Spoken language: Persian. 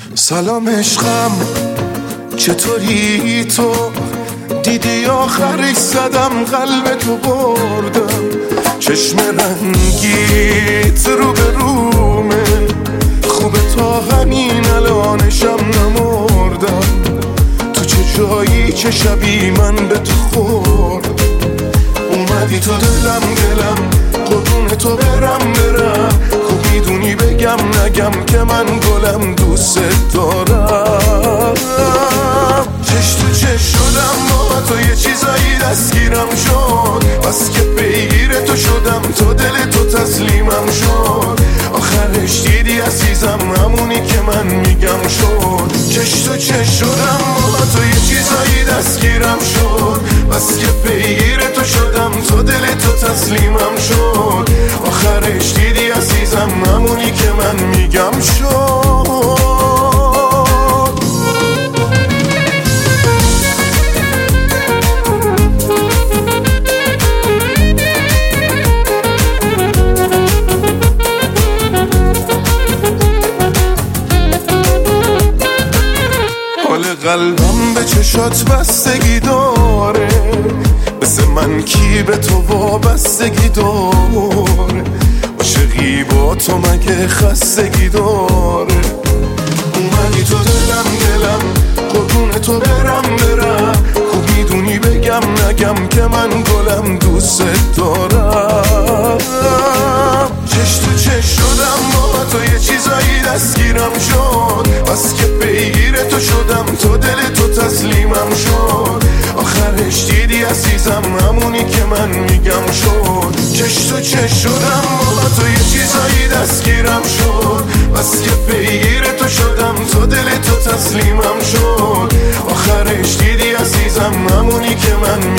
سلام عشقم، چطوری تو؟ دیدی آخرش زدم قلب تو بردم، چشم رنگیت رو به رومه، خوبه تا همین الانشم نمردم. تو چه جایی چه شبی من به تو خورد، اومدی تو دلم قربون تو برم خوب میدونی بگم نگم که من گلم دوست دارم. چش تو چش شدم با تو، یه چیزایی دستگیرم شد، بس که پیگیر تو شدم، تو دل تو تسلیمم شد. آخرش دیدی عزیزم همونی که من میگم شد. چش تو چش شدم با تو، یه چیزایی دستگیرم شد، بس که پیگیر تو شدم، تو دل تو تسلیمم شد. آخرش دیدی عزیزم همونی که من میگم شد. قلبم به چشات بستگی داره، مثل من کی به تو وابستگی داره؟ عاشقی با تو مگه خستگی داره؟ اومدی تو دلم قربون تو برم خوب میدونی بگم نگم که من گلم دوست دارم. چش تو چش شدم با تو، یه چیزایی دستگیرم شد، بس که پیگیر تو شدم، تو دل تو تسلیمم شد. آخرش دیدی عزیزم همونی که من میگم شد. چش تو چش شدم با تو، یه چیزایی دستگیرم شد، بس که پیگیر تو شدم، تو دل تو تسلیمم شد. آخرش دیدی عزیزم همونی که من